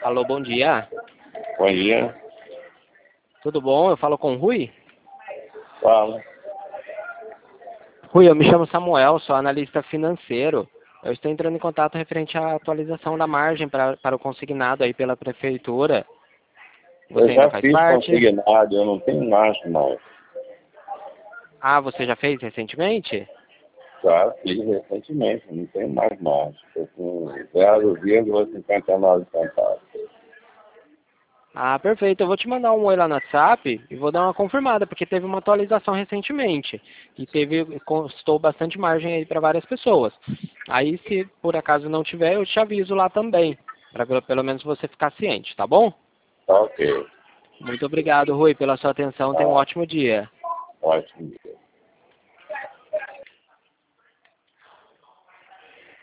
Alô, bom dia. Bom dia. Tudo bom? Eu falo com o Rui? Fala. Rui, eu me chamo Samuel, sou analista financeiro. Eu estou entrando em contato referente à atualização da margem para o consignado aí pela prefeitura. Você Eu ainda já faz fiz parte? consignado, eu não tenho margem mais. Ah, você já fez recentemente? Já fiz recentemente, não tenho mais margem. Estou com 0,59 centavos. Ah, perfeito. Eu vou te mandar um oi lá no WhatsApp e vou dar uma confirmada, porque teve uma atualização recentemente e custou bastante margem aí para várias pessoas. Aí, se por acaso não tiver, eu te aviso lá também, para pelo menos você ficar ciente, tá bom? Tá ok. Muito obrigado, Rui, pela sua atenção. Tenha um Tá. ótimo dia. Ótimo dia.